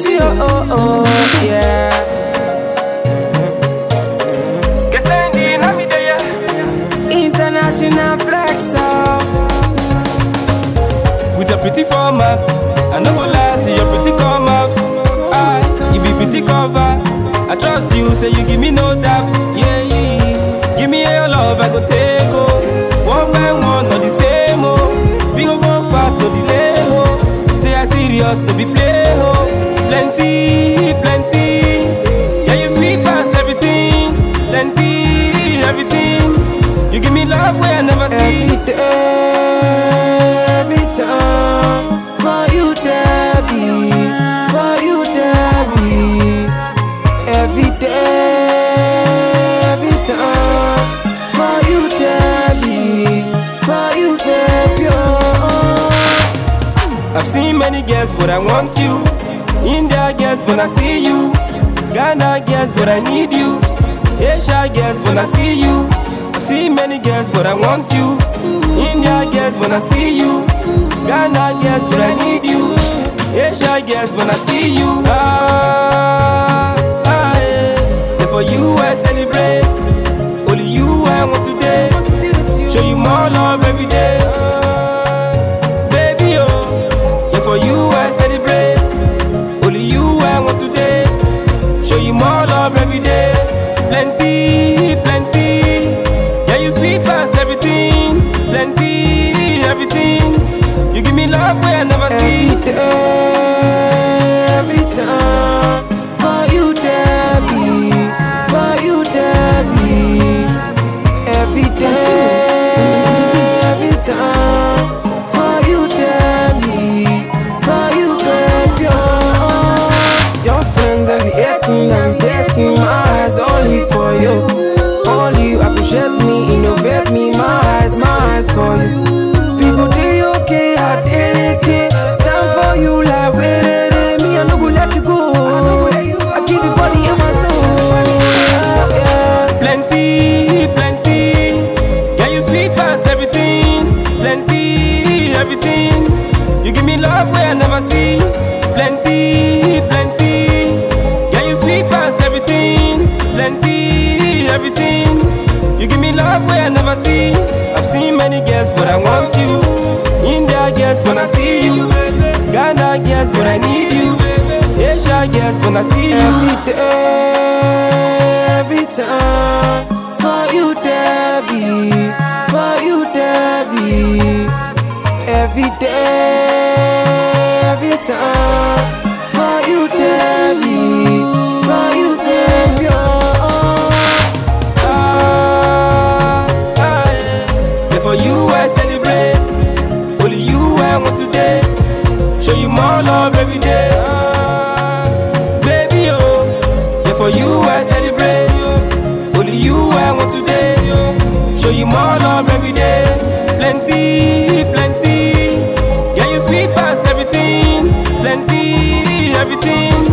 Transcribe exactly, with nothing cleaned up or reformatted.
see, oh, oh, oh, yeah. International flex, with a pretty format, I no go lie, say you're pretty come out. I, you be pretty cover. I trust you, say you give me no doubts. Yeah, yeah. Give me your love, I go take oh. One by one, not the same oh. We go go fast, no delay oh. Say I serious, no be play oh. Plenty, plenty. Yeah, you sweet past everything. Plenty, everything. You give me love where I never see. Every day, every time, for you, Debbie, for you, Debbie. Every day, every time, for you, Debbie, for you, Debbie. Oh. I've seen many girls, but I want you. India girls, but I see you. Ghana girls, but I need you. Asia girls, but I see you. I've seen many girls, but I want you. India girls, but I see you. Ghana girls, but I need you. Asia girls, but I see you. Ah, ah, yeah. And for you I celebrate. Only you I want to date. Show you more love every day. Ah, baby, oh. And for you I celebrate. Only you I want to date. Show you more love every day. Plenty, plenty. Yeah, you sweet past everything. Plenty, everything. You give me love where I never see. Every day, every time, for you, Debbie, for you, Debbie. Every day, every time, for you, Debbie, for you, baby. Oh. Your friends every eighteen, I'm dating, my eyes only for you. Only you appreciate me, innovate me, my eyes, my eyes for you. People do okay, I did okay. Stand for you like wait it, me I no go let you go. I give you body and my soul. Yeah. Plenty, plenty. Yeah, you sweet past everything. Plenty, everything. You give me love where I never see. Plenty, plenty. Yeah, you sweet past everything. Plenty, everything. You give me love where I never see. I've seen many girls, but I want you. India girls, but I see you. Ghana girls, but I need you. Asia girls, but I see you. Every day, every time, for you, Debbie, for you, Debbie. Every day, every time, for you, Debbie, for you, Debbie. Oh. Ah, ah, yeah. For you I celebrate. Only you I want to date. Show you more love every day. Ah, baby, oh. Yeah, for you I celebrate. Only you I want to date. Show you more love every day. Plenty, plenty. Yeah, you sweet past everything. Plenty, everything.